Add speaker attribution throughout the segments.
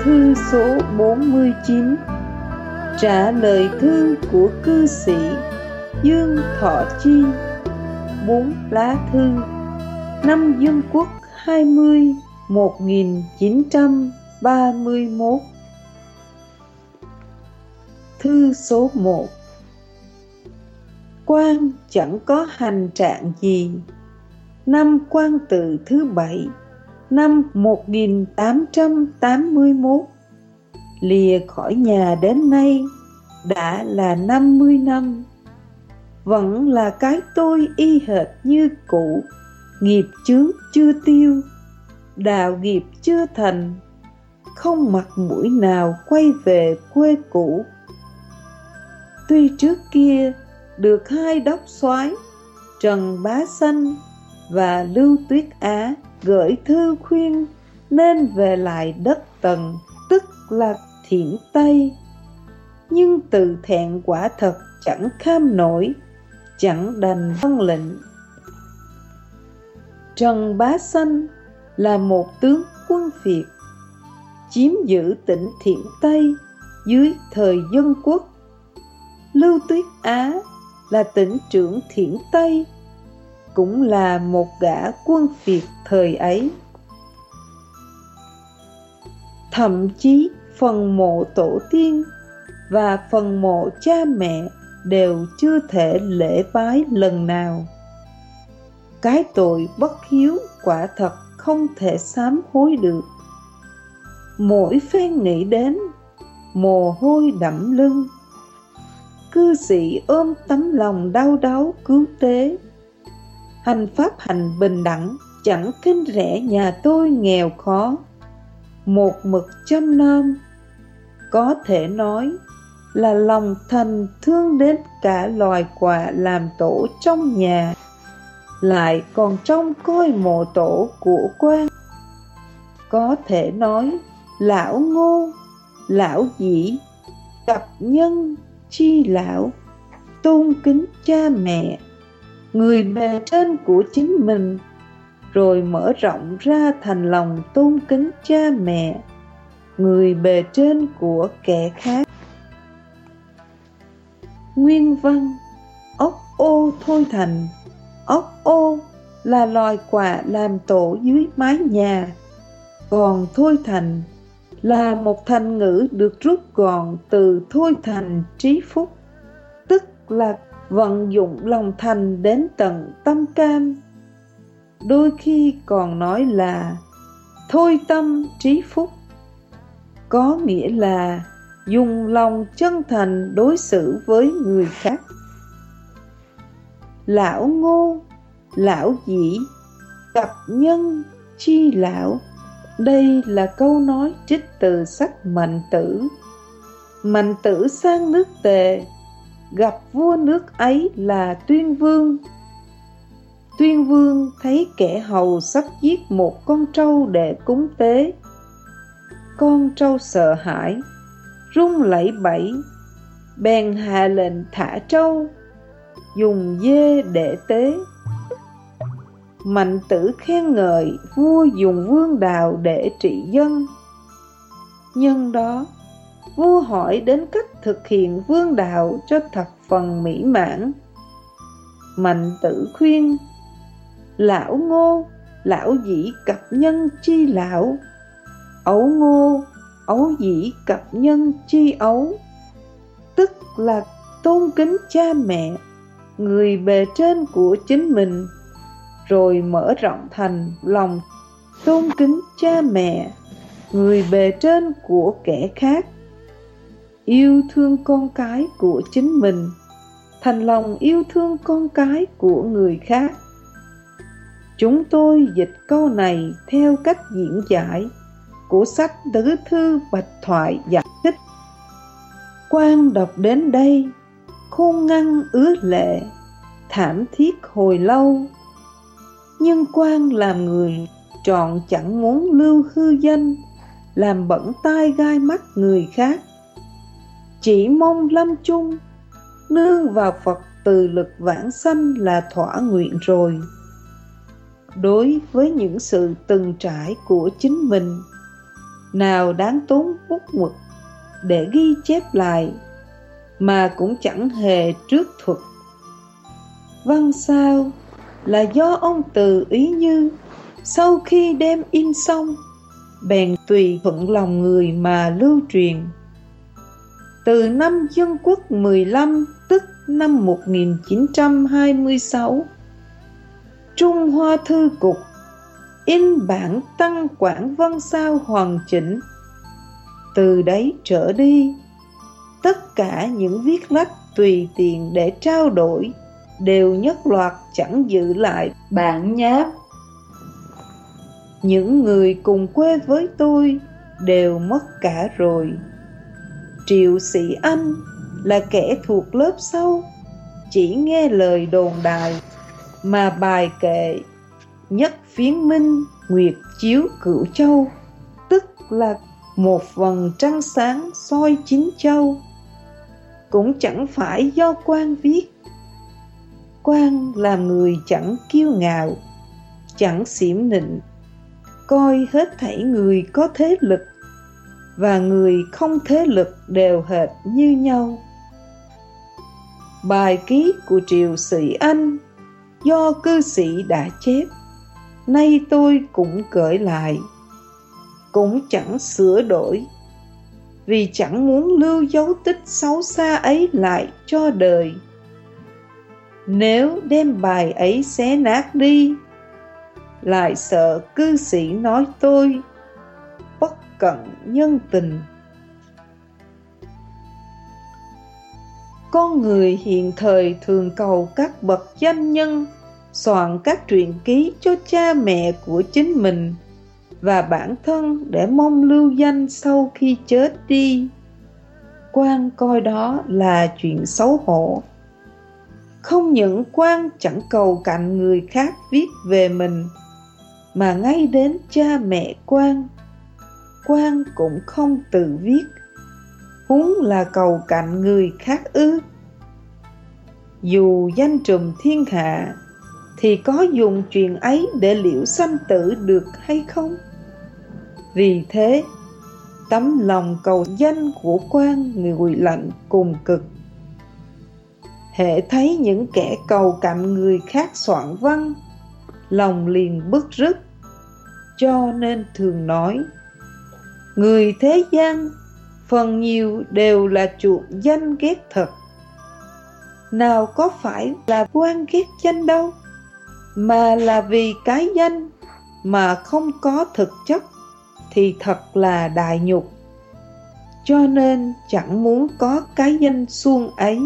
Speaker 1: Thư số 49. Trả lời thư của cư sĩ Dương Thọ Chi. 4 lá thư. Năm Dân Quốc 20 1931. Thư số 1. Quan chẳng có hành trạng gì. Năm Quan Tự thứ 7, năm 1881, lìa khỏi nhà đến nay đã là 50 năm. Vẫn là cái tôi y hệt như cũ. Nghiệp chướng chưa tiêu, đạo nghiệp chưa thành, không mặt mũi nào quay về quê cũ. Tuy trước kia được hai đốc soái Trần Bá Sanh và Lưu Tuyết Á gửi thư khuyên nên về lại đất Tần, tức là Thiểm Tây, nhưng từ thẹn quả thật chẳng kham nổi, chẳng đành vâng lệnh. Trần Bá Sanh là một tướng quân Việt, chiếm giữ tỉnh Thiểm Tây dưới thời Dân Quốc. Lưu Tuyết Á là tỉnh trưởng Thiểm Tây, cũng là một gã quân Việt thời ấy. Thậm chí phần mộ tổ tiên và phần mộ cha mẹ đều chưa thể lễ bái lần nào. Cái tội bất hiếu quả thật không thể sám hối được. Mỗi phen nghĩ đến, mồ hôi đẫm lưng. Cư sĩ ôm tấm lòng đau đáu cứu tế. Hành pháp hành bình đẳng, chẳng khinh rẻ nhà tôi nghèo khó. Một mực chăm nom, có thể nói là lòng thành thương đến cả loài quạ làm tổ trong nhà, lại còn trông coi mộ tổ của quan. Có thể nói lão Ngô, lão Dĩ, cập nhân chi lão, tôn kính cha mẹ, người bề trên của chính mình, rồi mở rộng ra thành lòng tôn kính cha mẹ, người bề trên của kẻ khác. Nguyên văn: ốc ô thôi thành. Ốc ô là loài quạ làm tổ dưới mái nhà, còn thôi thành là một thành ngữ được rút gọn từ thôi thành trí phúc, tức là vận dụng lòng thành đến tận tâm can. Đôi khi còn nói là thôi tâm trí phúc, có nghĩa là dùng lòng chân thành đối xử với người khác. Lão Ngô, lão Dĩ, cập nhân chi lão. Đây là câu nói trích từ sách Mạnh Tử. Mạnh Tử sang nước Tề, gặp vua nước ấy là Tuyên Vương. Tuyên Vương thấy kẻ hầu sắp giết một con trâu để cúng tế. Con trâu sợ hãi, run lẩy bẩy, bèn hạ lệnh thả trâu, dùng dê để tế. Mạnh Tử khen ngợi vua dùng vương đạo để trị dân. Nhân đó, vua hỏi đến cách thực hiện vương đạo cho thập phần mỹ mãn. Mạnh Tử khuyên: lão Ngô, lão Dĩ cập nhân chi lão, ấu Ngô, ấu Dĩ cập nhân chi ấu, tức là tôn kính cha mẹ, người bề trên của chính mình, rồi mở rộng thành lòng tôn kính cha mẹ, người bề trên của kẻ khác. Yêu thương con cái của chính mình thành lòng yêu thương con cái của người khác. Chúng tôi dịch câu này theo cách diễn giải của sách Tứ Thư Bạch Thoại giải thích. Quan đọc đến đây, khôn ngăn ứa lệ, thảm thiết hồi lâu. Nhưng quan làm người trọn chẳng muốn lưu hư danh, làm bẩn tai gai mắt người khác. Chỉ mong lâm chung, nương vào Phật từ lực vãng sanh là thỏa nguyện rồi. Đối với những sự từng trải của chính mình, nào đáng tốn bút mực để ghi chép lại, mà cũng chẳng hề trước thuật. Văn sao là do ông Từ Ý Như sau khi đem in xong, bèn tùy thuận lòng người mà lưu truyền. Từ năm Dân Quốc 15, tức năm 1926, Trung Hoa Thư Cục in bản Tăng Quảng Văn Sao hoàn chỉnh. Từ đấy trở đi, tất cả những viết lách tùy tiện để trao đổi đều nhất loạt chẳng giữ lại bản nháp. Những người cùng quê với tôi đều mất cả rồi. Triệu Sĩ Anh là kẻ thuộc lớp sau, chỉ nghe lời đồn đại mà bài kệ Nhất Phiến Minh Nguyệt Chiếu Cửu Châu, tức là một vầng trăng sáng soi chín châu, cũng chẳng phải do Quang viết. Quang là người chẳng kiêu ngạo, chẳng xiểm nịnh, coi hết thảy người có thế lực và người không thế lực đều hệt như nhau. Bài ký của Triệu Sĩ Anh do cư sĩ đã chép, nay tôi cũng gửi lại, cũng chẳng sửa đổi, vì chẳng muốn lưu dấu tích xấu xa ấy lại cho đời. Nếu đem bài ấy xé nát đi, lại sợ cư sĩ nói tôi bất cận nhân tình. Con người hiện thời thường cầu các bậc danh nhân soạn các truyện ký cho cha mẹ của chính mình và bản thân để mong lưu danh sau khi chết đi. Quang coi đó là chuyện xấu hổ. Không những Quang chẳng cầu cạnh người khác viết về mình, mà ngay đến cha mẹ Quang cũng không tự viết, huống là cầu cạnh người khác ư? Dù danh trùm thiên hạ, thì có dùng chuyện ấy để liễu sanh tử được hay không? Vì thế, tấm lòng cầu danh của Quang nguội lạnh cùng cực. Hễ thấy những kẻ cầu cạnh người khác soạn văn, lòng liền bứt rứt. Cho nên thường nói, người thế gian phần nhiều đều là chuột danh ghét thật. Nào có phải là Quang ghét danh đâu, mà là vì cái danh mà không có thực chất thì thật là đại nhục. Cho nên chẳng muốn có cái danh suông ấy.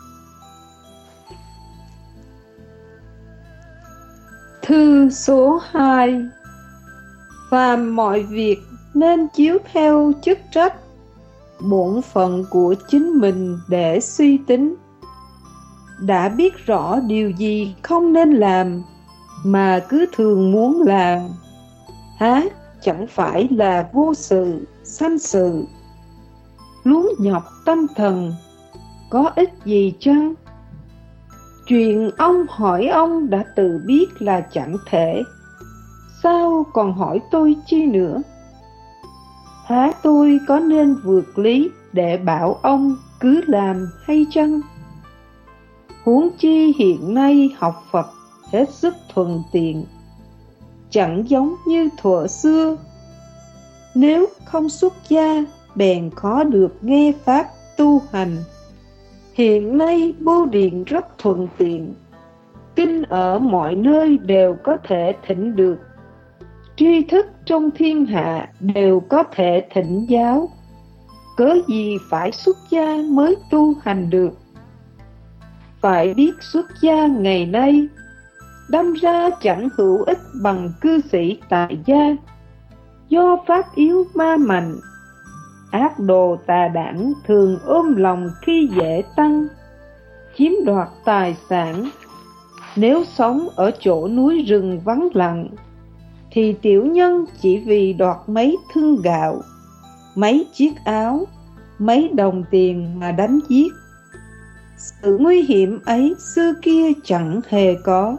Speaker 1: Thư số 2. Phàm mọi việc nên chiếu theo chức trách, bổn phận của chính mình để suy tính. Đã biết rõ điều gì không nên làm mà cứ thường muốn làm, há chẳng phải là vô sự, sanh sự, luống nhọc tâm thần, có ích gì chăng? Chuyện ông hỏi ông đã tự biết là chẳng thể, sao còn hỏi tôi chi nữa? Há tôi có nên vượt lý để bảo ông cứ làm hay chăng? Huống chi hiện nay học Phật hết sức thuận tiện, chẳng giống như thuở xưa. Nếu không xuất gia, bèn khó được nghe pháp tu hành. Hiện nay bưu điện rất thuận tiện, kinh ở mọi nơi đều có thể thỉnh được, tri thức trong thiên hạ đều có thể thỉnh giáo. Cớ gì phải xuất gia mới tu hành được? Phải biết xuất gia ngày nay đâm ra chẳng hữu ích bằng cư sĩ tại gia. Do pháp yếu ma mạnh, ác đồ tà đảng thường ôm lòng khi dễ tăng, chiếm đoạt tài sản. Nếu sống ở chỗ núi rừng vắng lặng, thì tiểu nhân chỉ vì đoạt mấy thưng gạo, mấy chiếc áo, mấy đồng tiền mà đánh giết. Sự nguy hiểm ấy xưa kia chẳng hề có.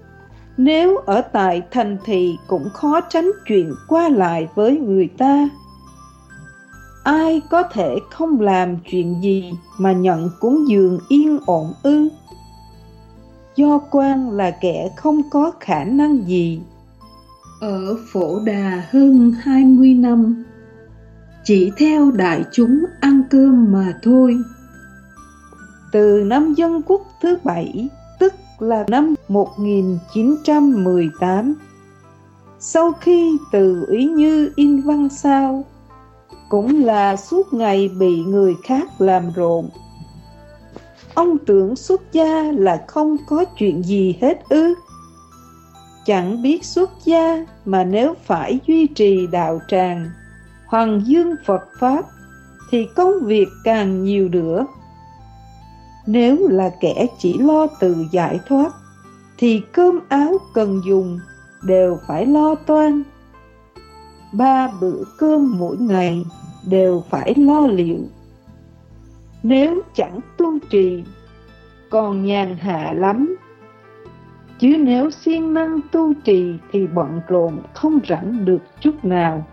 Speaker 1: Nếu ở tại thành thị cũng khó tránh chuyện qua lại với người ta, ai có thể không làm chuyện gì mà nhận cúng dường yên ổn ư? Do quan là kẻ không có khả năng gì. Ở Phổ Đà hơn 20 năm, chỉ theo đại chúng ăn cơm mà thôi. Từ năm Dân Quốc thứ 7, tức là năm 1918, sau khi từ Úy Như in văn sao, cũng là suốt ngày bị người khác làm rộn. Ông tưởng xuất gia là không có chuyện gì hết ư? Chẳng biết xuất gia mà nếu phải duy trì đạo tràng, hoằng dương Phật Pháp, thì công việc càng nhiều nữa. Nếu là kẻ chỉ lo tự giải thoát, thì cơm áo cần dùng đều phải lo toan. 3 bữa cơm mỗi ngày đều phải lo liệu. Nếu chẳng tu trì, còn nhàn hạ lắm. Chứ nếu siêng năng tu trì thì bận rộn không rảnh được chút nào.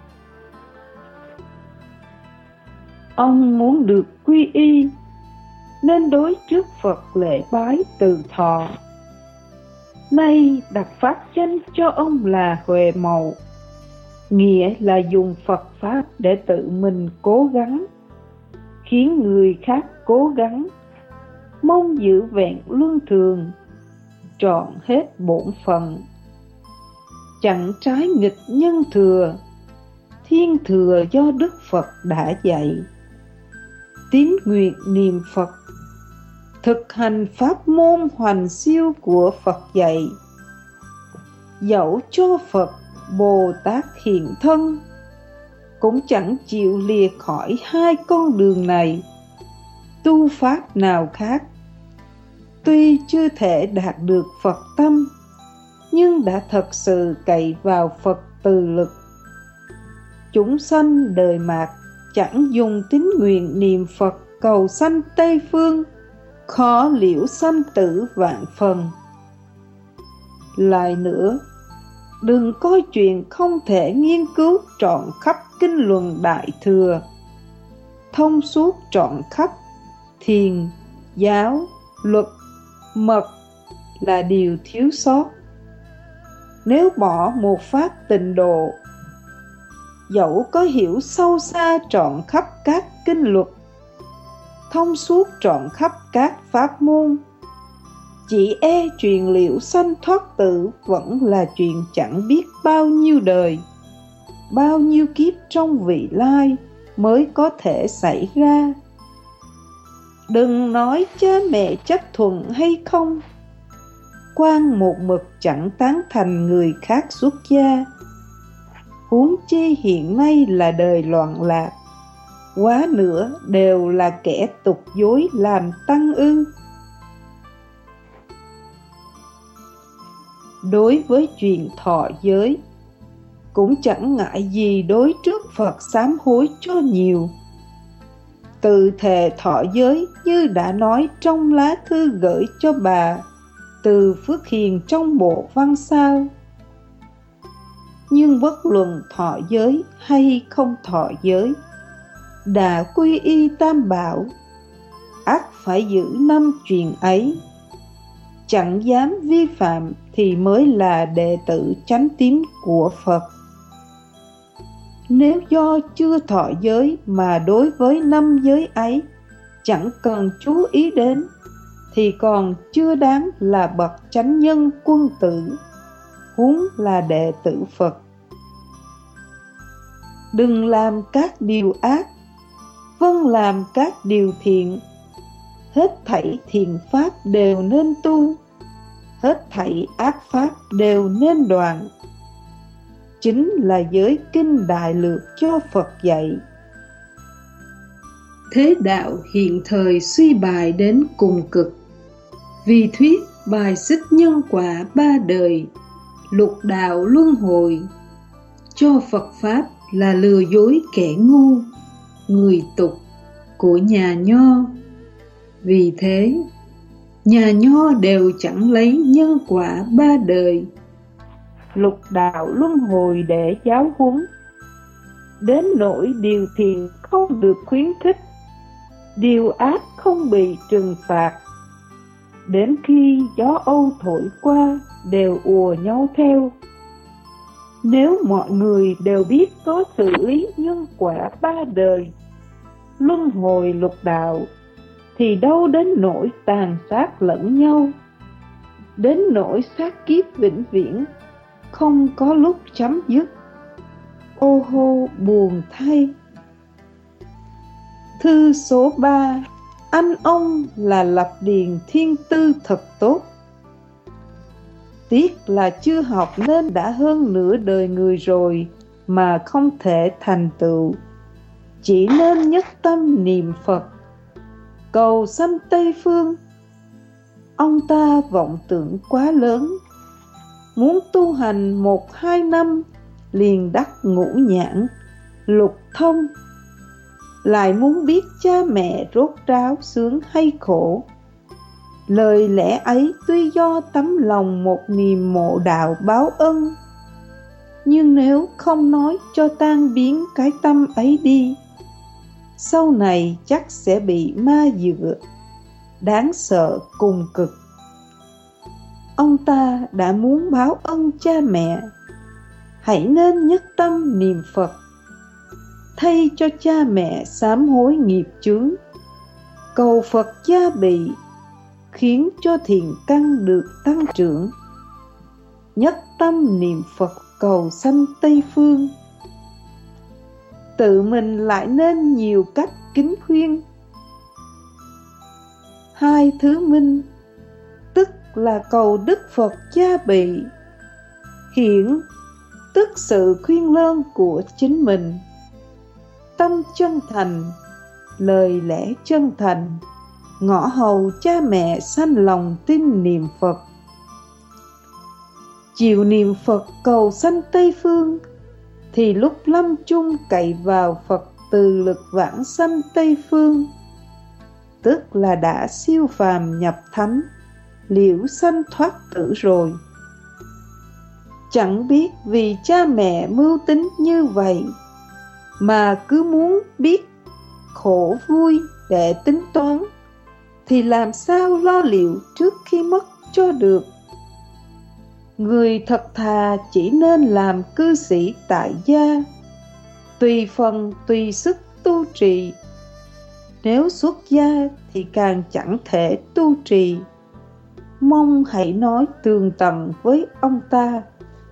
Speaker 1: Ông muốn được quy y, nên đối trước Phật lễ bái từ thọ. Nay đặt pháp danh cho ông là Huệ Mậu, nghĩa là dùng Phật Pháp để tự mình cố gắng, khiến người khác cố gắng, mong giữ vẹn luân thường, trọn hết bổn phận. Chẳng trái nghịch nhân thừa, thiên thừa do Đức Phật đã dạy. Tín nguyện niệm Phật, thực hành pháp môn hoành siêu của Phật dạy. Dẫu cho Phật Bồ Tát hiện thân, cũng chẳng chịu lìa khỏi hai con đường này. Tu pháp nào khác, tuy chưa thể đạt được Phật tâm, nhưng đã thật sự cậy vào Phật từ lực. Chúng sanh đời mạt chẳng dùng tín nguyện niệm Phật cầu sanh Tây Phương, khó liễu sanh tử vạn phần. Lại nữa, đừng coi chuyện không thể nghiên cứu trọn khắp kinh luận Đại Thừa, thông suốt trọn khắp thiền, giáo, luật, mật là điều thiếu sót. Nếu bỏ một pháp tịnh độ, dẫu có hiểu sâu xa trọn khắp các kinh luật, thông suốt trọn khắp các pháp môn, chỉ e truyền liễu sanh thoát tử vẫn là chuyện chẳng biết bao nhiêu đời, bao nhiêu kiếp trong vị lai mới có thể xảy ra. Đừng nói cha mẹ chấp thuận hay không, quan một mực chẳng tán thành người khác xuất gia. Huống chi hiện nay là đời loạn lạc, quá nữa đều là kẻ tục dối làm tăng ư. Đối với chuyện thọ giới, cũng chẳng ngại gì đối trước Phật sám hối cho nhiều. Tự thề thọ giới như đã nói trong lá thư gửi cho bà Từ Phước Hiền trong bộ văn sao. Nhưng bất luận thọ giới hay không thọ giới, đã quy y Tam Bảo, ắt phải giữ 5 chuyện ấy. Chẳng dám vi phạm thì mới là đệ tử chánh tín của Phật. Nếu do chưa thọ giới mà đối với 5 giới ấy chẳng cần chú ý đến, thì còn chưa đáng là bậc chánh nhân quân tử, huống là đệ tử Phật. Đừng làm các điều ác, vâng làm các điều thiện. Hết thảy thiện pháp đều nên tu, hết thảy ác pháp đều nên đoạn. Chính là giới kinh đại lược cho Phật dạy. Thế đạo hiện thời suy bài đến cùng cực, vì thuyết bài xích nhân quả 3 đời, lục đạo luân hồi, cho Phật Pháp là lừa dối kẻ ngu, người tục của nhà Nho. Vì thế, nhà Nho đều chẳng lấy nhân quả 3 đời, lục đạo luân hồi để giáo huấn, đến nỗi điều thiện không được khuyến khích, điều ác không bị trừng phạt. Đến khi gió Âu thổi qua đều ùa nhau theo. Nếu mọi người đều biết có xử lý nhân quả ba đời, luân hồi lục đạo, thì đâu đến nỗi tàn sát lẫn nhau, đến nỗi sát kiếp vĩnh viễn, không có lúc chấm dứt. Ô hô buồn thay. Thư số 3. Anh ông là lập điền thiên tư thật tốt. Tiếc là chưa học nên đã hơn nửa đời người rồi mà không thể thành tựu. Chỉ nên nhất tâm niệm Phật, cầu sanh Tây Phương. Ông ta vọng tưởng quá lớn, muốn tu hành 1-2 năm liền đắc ngũ nhãn, lục thông, lại muốn biết cha mẹ rốt ráo sướng hay khổ. Lời lẽ ấy tuy do tấm lòng một niềm mộ đạo báo ân, nhưng nếu không nói cho tan biến cái tâm ấy đi, sau này chắc sẽ bị ma dựa, đáng sợ cùng cực. Ông ta đã muốn báo ân cha mẹ, hãy nên nhất tâm niệm Phật, thay cho cha mẹ sám hối nghiệp chướng, cầu Phật gia bị, khiến cho thiện căn được tăng trưởng. Nhất tâm niệm Phật cầu sanh Tây Phương. Tự mình lại nên nhiều cách kính khuyên. Hai thứ minh, tức là cầu Đức Phật gia bị, hiển tức sự khuyên lơn của chính mình. Tâm chân thành, lời lẽ chân thành, ngõ hầu cha mẹ sanh lòng tin niệm Phật. Chiều niệm Phật cầu sanh Tây Phương, thì lúc lâm chung cậy vào Phật từ lực vãng sanh Tây Phương, tức là đã siêu phàm nhập thánh, liễu sanh thoát tử rồi. Chẳng biết vì cha mẹ mưu tính như vậy, mà cứ muốn biết khổ vui để tính toán, thì làm sao lo liệu trước khi mất cho được. Người thật thà chỉ nên làm cư sĩ tại gia, tùy phần tùy sức tu trì. Nếu xuất gia thì càng chẳng thể tu trì. Mong hãy nói tường tận với ông ta.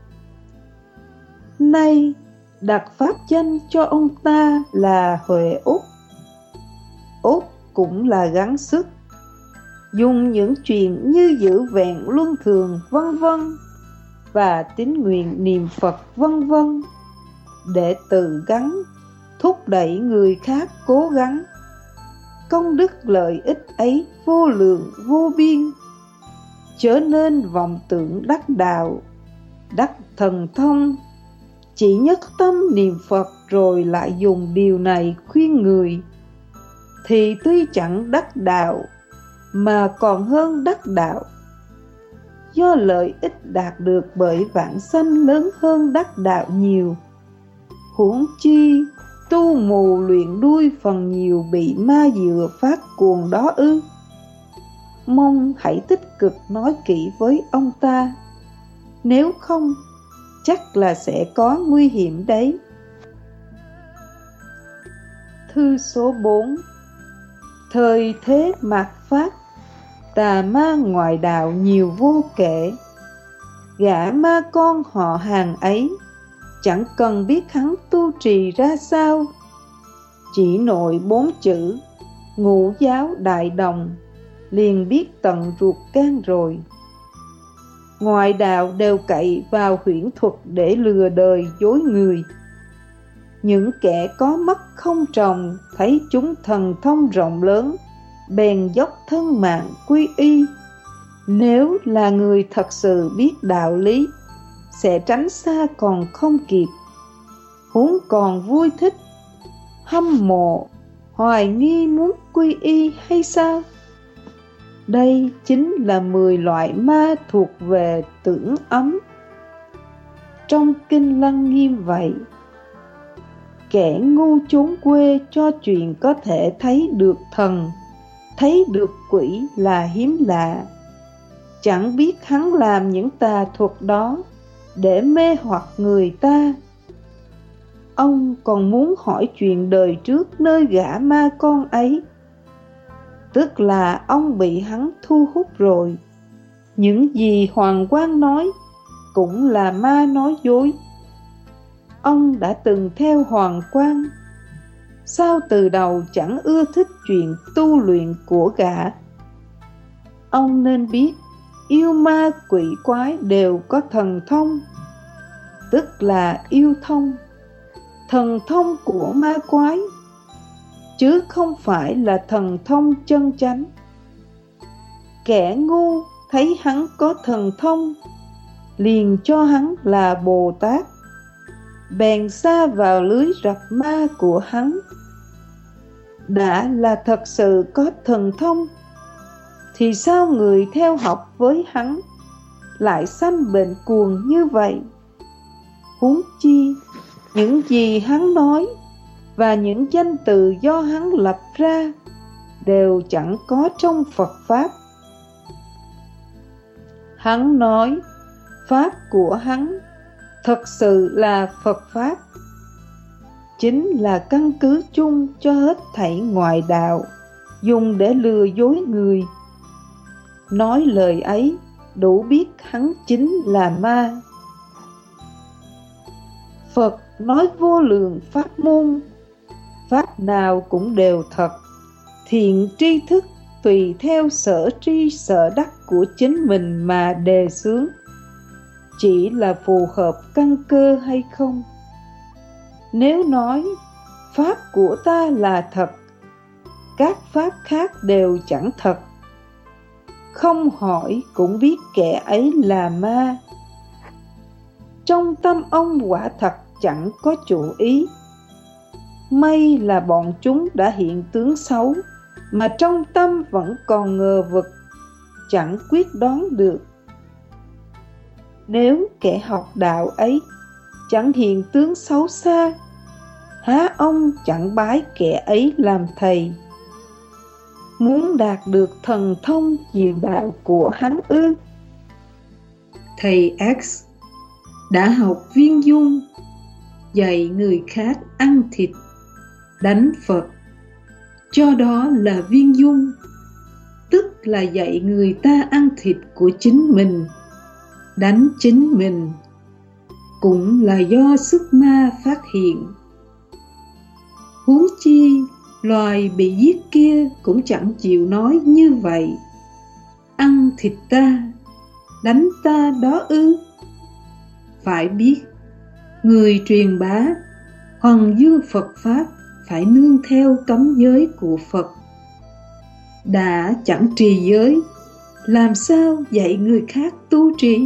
Speaker 1: Nay đặt pháp danh cho ông ta là Huệ Úc. Úc cũng là gắng sức, dùng những chuyện như giữ vẹn luân thường vân vân và tín nguyện niệm Phật vân vân, để tự gắng thúc đẩy người khác cố gắng. Công đức lợi ích ấy vô lượng vô biên, chớ nên vọng tưởng đắc đạo, đắc thần thông, chỉ nhất tâm niệm Phật rồi lại dùng điều này khuyên người, thì tuy chẳng đắc đạo mà còn hơn đắc đạo, do lợi ích đạt được bởi vãng sanh lớn hơn đắc đạo nhiều. Huống chi tu mù luyện đuôi phần nhiều bị ma dựa phát cuồng đó ư. Mong hãy tích cực nói kỹ với ông ta, nếu không chắc là sẽ có nguy hiểm đấy. Thư số 4. Thời thế mạt Pháp, tà ma ngoại đạo nhiều vô kể. Gã ma con họ Hàng ấy chẳng cần biết hắn tu trì ra sao, chỉ nội 4 chữ Ngũ giáo đại đồng liền biết tận ruột gan rồi. Ngoại đạo đều cậy vào huyễn thuật để lừa đời dối người. Những kẻ có mắt không tròng thấy chúng thần thông rộng lớn, bèn dốc thân mạng quy y. Nếu là người thật sự biết đạo lý, sẽ tránh xa còn không kịp, huống còn vui thích, hâm mộ, hoài nghi muốn quy y hay sao? Đây chính là 10 loại ma thuộc về tưởng ấm. Trong Kinh Lăng Nghiêm vậy. Kẻ ngu trốn quê cho chuyện có thể thấy được thần, thấy được quỷ là hiếm lạ. Chẳng biết hắn làm những tà thuật đó để mê hoặc người ta. Ông còn muốn hỏi chuyện đời trước nơi gã ma con ấy. Tức là ông bị hắn thu hút rồi. Những gì Hoàng Quang nói cũng là ma nói dối. Ông đã từng theo Hoàng Quang, sao từ đầu chẳng ưa thích chuyện tu luyện của gã? Ông nên biết yêu ma quỷ quái đều có thần thông, tức là yêu thông, thần thông của ma quái, chứ không phải là thần thông chân chánh. Kẻ ngu thấy hắn có thần thông, liền cho hắn là Bồ Tát, bèn sa vào lưới rập ma của hắn. Đã là thật sự có thần thông, thì sao người theo học với hắn lại sanh bệnh cuồng như vậy? Huống chi những gì hắn nói và những danh từ do hắn lập ra đều chẳng có trong Phật Pháp. Hắn nói Pháp của hắn thật sự là Phật Pháp, chính là căn cứ chung cho hết thảy ngoại đạo, dùng để lừa dối người. Nói lời ấy đủ biết hắn chính là ma. Phật nói vô lượng pháp môn, pháp nào cũng đều thật. Thiện tri thức tùy theo sở tri sở đắc của chính mình mà đề xướng, chỉ là phù hợp căn cơ hay không. Nếu nói pháp của ta là thật, các pháp khác đều chẳng thật, không hỏi cũng biết kẻ ấy là ma. Trong tâm ông quả thật chẳng có chủ ý. May là bọn chúng đã hiện tướng xấu, mà trong tâm vẫn còn ngờ vực, chẳng quyết đoán được. Nếu kẻ học đạo ấy chẳng hiện tướng xấu xa, há ông chẳng bái kẻ ấy làm thầy? Muốn đạt được thần thông diệu đạo của hắn ư? Thầy X đã học viên dung, dạy người khác ăn thịt, đánh Phật, cho đó là viên dung, tức là dạy người ta ăn thịt của chính mình, đánh chính mình, cũng là do sức ma phát hiện. Huống chi loài bị giết kia cũng chẳng chịu nói như vậy. Ăn thịt ta, đánh ta đó ư? Phải biết, người truyền bá hoằng dương Phật Pháp phải nương theo cấm giới của Phật. Đã chẳng trì giới, làm sao dạy người khác tu trì?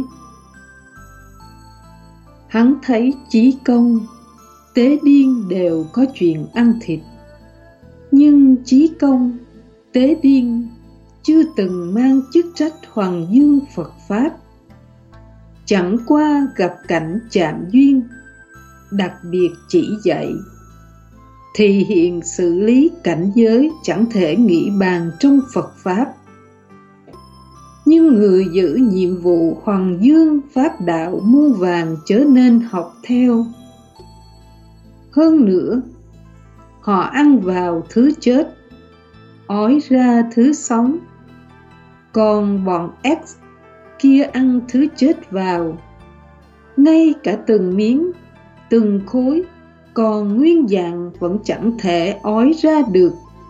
Speaker 1: Hắn thấy Chí Công, Tế Điên đều có chuyện ăn thịt, nhưng Chí Công, Tế Điên chưa từng mang chức trách hoằng dương Phật Pháp. Chẳng qua gặp cảnh chạm duyên, đặc biệt chỉ dạy, thì hiện xử lý cảnh giới chẳng thể nghĩ bàn trong Phật Pháp. Nhưng người giữ nhiệm vụ hoằng dương Pháp đạo muôn vàn chớ nên học theo. Hơn nữa, họ ăn vào thứ chết, ói ra thứ sống, còn bọn X kia ăn thứ chết vào. Ngay cả từng miếng, từng khối còn nguyên dạng vẫn chẳng thể ói ra được.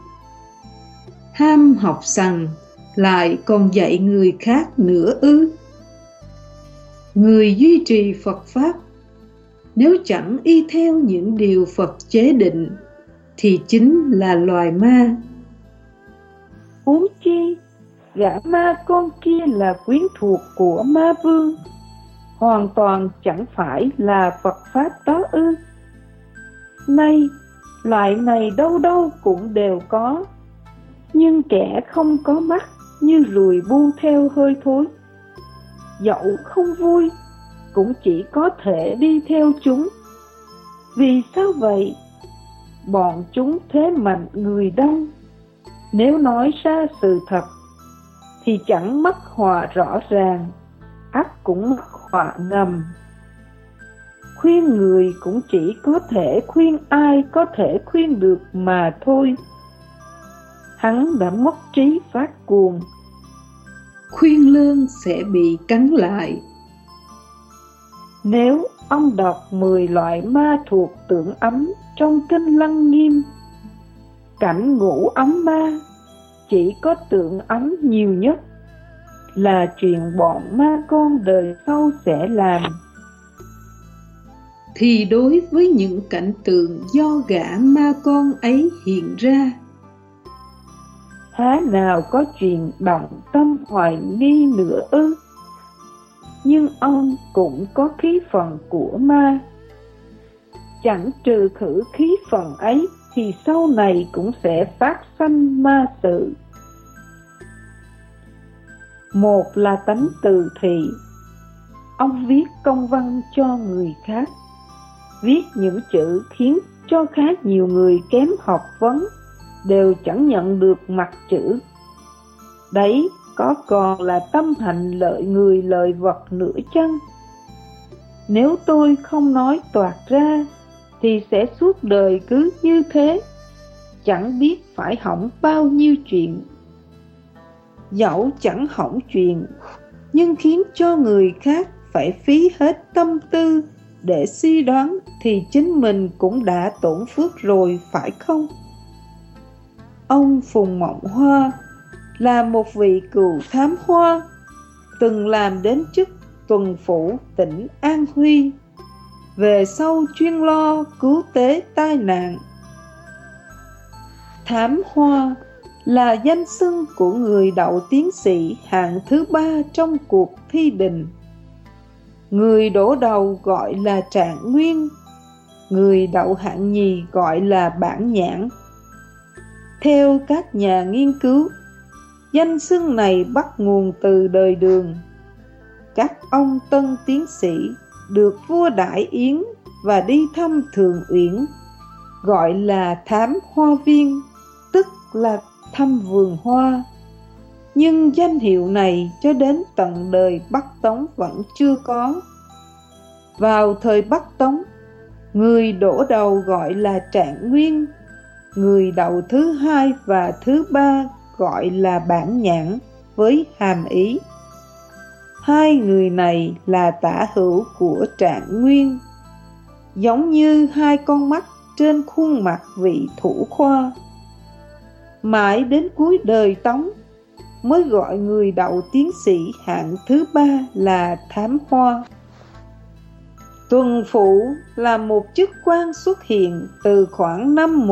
Speaker 1: Ham học sằng lại còn dạy người khác nữa ư? Người duy trì Phật Pháp, nếu chẳng y theo những điều Phật chế định, thì chính là loài ma. Huống chi gã ma con kia là quyến thuộc của ma vương, hoàn toàn chẳng phải là Phật Pháp đó ư? Nay loại này đâu đâu cũng đều có, nhưng kẻ không có mắt như ruồi bu theo hơi thối, dẫu không vui cũng chỉ có thể đi theo chúng. Vì sao vậy? bọn chúng thế mạnh người đông, nếu nói ra sự thật thì chẳng mắc họa rõ ràng, ắt cũng mắc họa ngầm. Khuyên người cũng chỉ có thể khuyên ai có thể khuyên được mà thôi. Hắn đã mất trí phát cuồng, khuyên lương sẽ bị cắn lại. Nếu ông đọc 10 loại ma thuộc tưởng ấm trong kinh Lăng Nghiêm, cảnh ngủ ấm ma chỉ có tưởng ấm nhiều nhất là chuyện bọn ma con đời sau sẽ làm, thì đối với những cảnh tượng do gã ma con ấy hiện ra, há nào có chuyện động tâm hoài nghi nữa ư? Nhưng ông cũng có khí phần của ma, chẳng trừ khử khí phần ấy thì sau này cũng sẽ phát sanh ma sự. Một là tánh từ thị. Ông viết công văn cho người khác, viết những chữ khiến cho khá nhiều người kém học vấn đều chẳng nhận được mặt chữ. Đấy có còn là tâm hành lợi người lợi vật nữa chăng? Nếu tôi không nói toạc ra thì sẽ suốt đời cứ như thế, chẳng biết phải hỏng bao nhiêu chuyện. Dẫu chẳng hỏng chuyện, nhưng khiến cho người khác phải phí hết tâm tư để suy đoán thì chính mình cũng đã tổn phước rồi, phải không? Ông Phùng Mộng Hoa là một vị cừu thám hoa, từng làm đến chức tuần phủ tỉnh An Huy, về sau chuyên lo cứu tế tai nạn. Thám hoa là danh xưng của người đậu tiến sĩ hạng thứ 3 trong cuộc thi đình. Người đổ đầu gọi là trạng nguyên, người đậu hạng nhì gọi là bản nhãn. Theo các nhà nghiên cứu, danh xưng này bắt nguồn từ đời Đường. Các ông tân tiến sĩ được vua Đại Yến và đi thăm Thường Uyển gọi là thám hoa viên, tức là thăm vườn hoa. Nhưng danh hiệu này cho đến tận đời Bắc Tống vẫn chưa có. Vào thời Bắc Tống, người đổ đầu gọi là trạng nguyên, người đậu thứ 2 và thứ 3 gọi là bản nhãn, với hàm ý hai người này là tả hữu của trạng nguyên, giống như hai con mắt trên khuôn mặt vị thủ khoa. Mãi đến cuối đời Tống mới gọi người đậu tiến sĩ hạng thứ 3 là thám hoa. Tuần phủ là một chức quan xuất hiện từ khoảng năm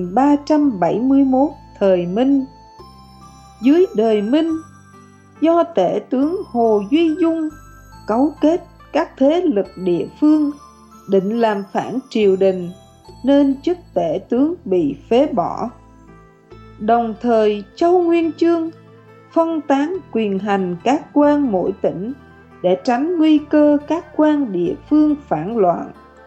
Speaker 1: 1371 thời Minh. Dưới đời Minh, do tể tướng Hồ Duy Dung cấu kết các thế lực địa phương định làm phản triều đình, nên chức tể tướng bị phế bỏ. Đồng thời Châu Nguyên Chương phân tán quyền hành các quan mỗi tỉnh để tránh nguy cơ các quan địa phương phản loạn.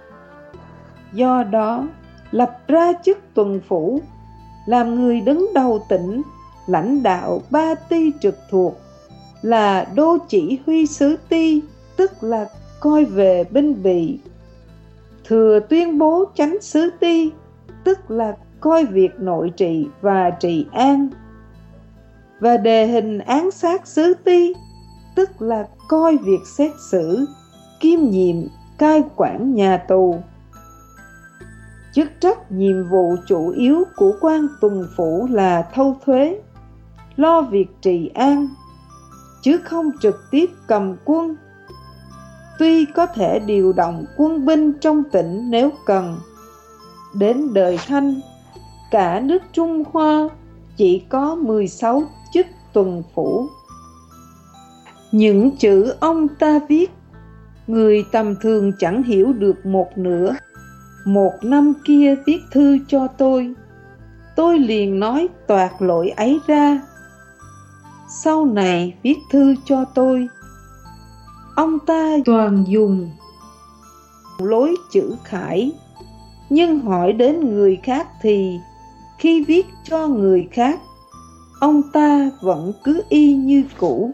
Speaker 1: Do đó lập ra chức tuần phủ, làm người đứng đầu tỉnh, lãnh đạo 3 ty trực thuộc là đô chỉ huy sứ ty, tức là coi về binh bị, thừa tuyên bố chánh sứ ty, tức là coi việc nội trị và trị an, và đề hình án sát sứ ty, tức là coi việc xét xử, kiêm nhiệm cai quản nhà tù. Chức trách nhiệm vụ chủ yếu của quan tuần phủ là thâu thuế, lo việc trị an, chứ không trực tiếp cầm quân. Tuy có thể điều động quân binh trong tỉnh nếu cần. Đến đời Thanh, cả nước Trung Hoa chỉ có 16 chức tuần phủ. Những chữ ông ta viết, người tầm thường chẳng hiểu được một nửa. Một năm kia viết thư cho tôi liền nói toạc lỗi ấy ra. Sau này viết thư cho tôi, ông ta toàn dùng lối chữ khải, Nhưng hỏi đến người khác thì khi viết cho người khác, ông ta vẫn cứ y như cũ.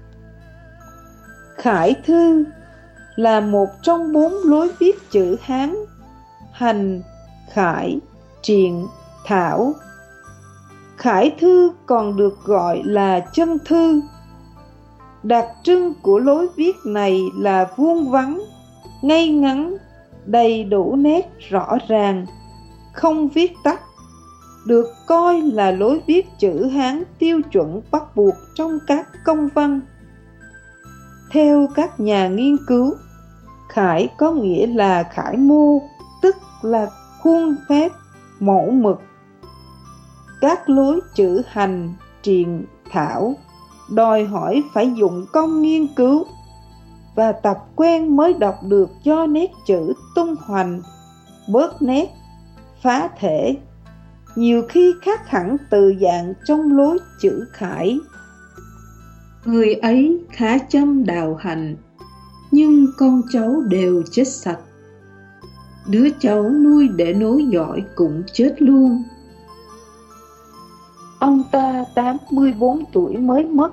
Speaker 1: Khải thư là một trong 4 lối viết chữ Hán: hành, khải, triện, thảo. Khải thư còn được gọi là chân thư. Đặc trưng của lối viết này là vuông vắn, ngay ngắn, đầy đủ nét rõ ràng, không viết tắt, được coi là lối viết chữ Hán tiêu chuẩn bắt buộc trong các công văn. Theo các nhà nghiên cứu, khải có nghĩa là khải mô, tức là khuôn phép, mẫu mực. Các lối chữ hành, triện, thảo đòi hỏi phải dụng công nghiên cứu và tập quen mới đọc được, do nét chữ tung hoành, bớt nét, phá thể, nhiều khi khác hẳn từ dạng trong lối chữ khải. Người ấy khá chăm đào hành, nhưng con cháu đều chết sạch. Đứa cháu nuôi để nối dõi cũng chết luôn. Ông ta 84 tuổi mới mất.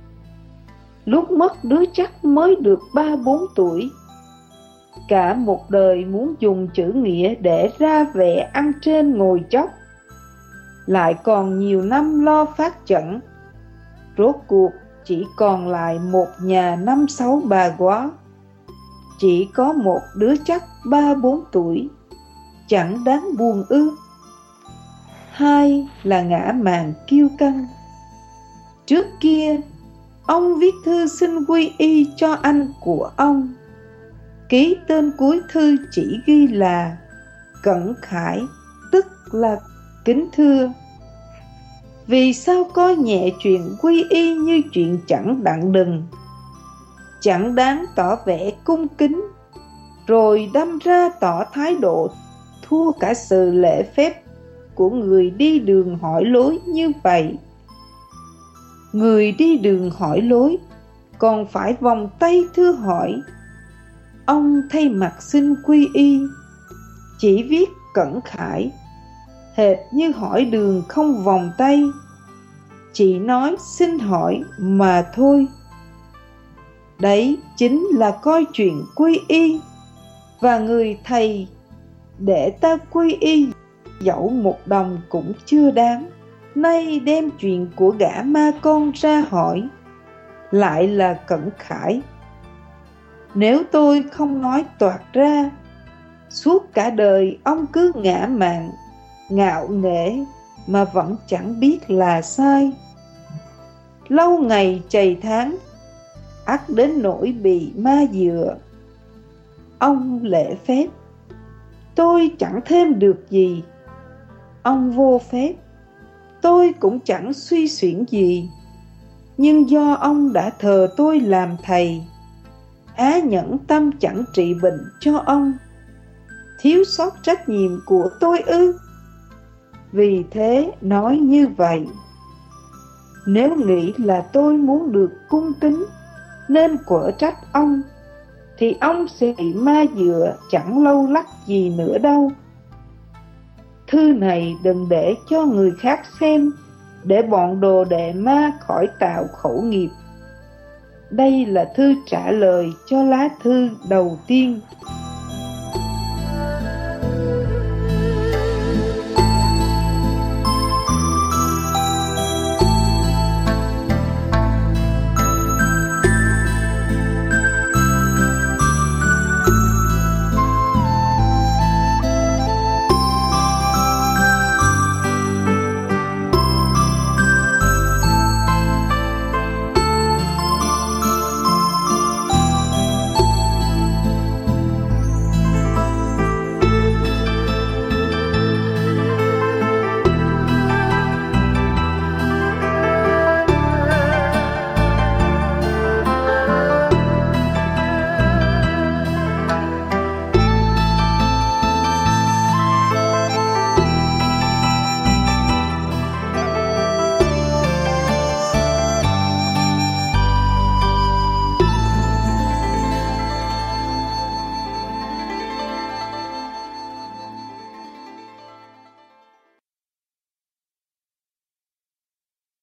Speaker 1: Lúc mất đứa chắc mới được 3-4 tuổi. Cả một đời muốn dùng chữ nghĩa để ra vẻ ăn trên ngồi chóp, lại còn nhiều năm lo phát chẩn. Rốt cuộc chỉ còn lại một nhà 5-6 bà góa. Chỉ có một đứa chắc 3-4 tuổi, chẳng đáng buồn ư? Hai là ngã mạn kiêu căng. Trước kia, ông viết thư xin quy y cho anh của ông. Ký tên cuối thư chỉ ghi là Cẩn Khải, tức là kính thưa. Vì sao coi nhẹ chuyện quy y như chuyện chẳng đặng đừng, chẳng đáng tỏ vẻ cung kính, rồi đâm ra tỏ thái độ thua cả sự lễ phép của người đi đường hỏi lối như vậy. Người đi đường hỏi lối còn phải vòng tay thưa hỏi. Ông thay mặt xin quy y, chỉ viết Cẩn Khải, hệt như hỏi đường không vòng tay, chỉ nói xin hỏi mà thôi. Đấy chính là coi chuyện quy y. Và người thầy để ta quy y dẫu một đồng cũng chưa đáng, nay đem chuyện của gã ma con ra hỏi, lại là Cẩn Khải. Nếu tôi không nói toạc ra, suốt cả đời ông cứ ngã mạn, ngạo nghễ mà vẫn chẳng biết là sai. Lâu ngày chày tháng, ắt đến nỗi bị ma dựa. Ông lễ phép, tôi chẳng thêm được gì. Ông vô phép, tôi cũng chẳng suy xuyển gì. Nhưng do ông đã thờ tôi làm thầy, á nhẫn tâm chẳng trị bệnh cho ông, thiếu sót trách nhiệm của tôi ư? Vì thế nói như vậy. Nếu nghĩ là tôi muốn được cung kính nên quở trách ông, thì ông sẽ bị ma dựa chẳng lâu lắc gì nữa đâu. Thư này đừng để cho người khác xem, để bọn đồ đệ ma khỏi tạo khẩu nghiệp. Đây là thư trả lời cho lá thư đầu tiên.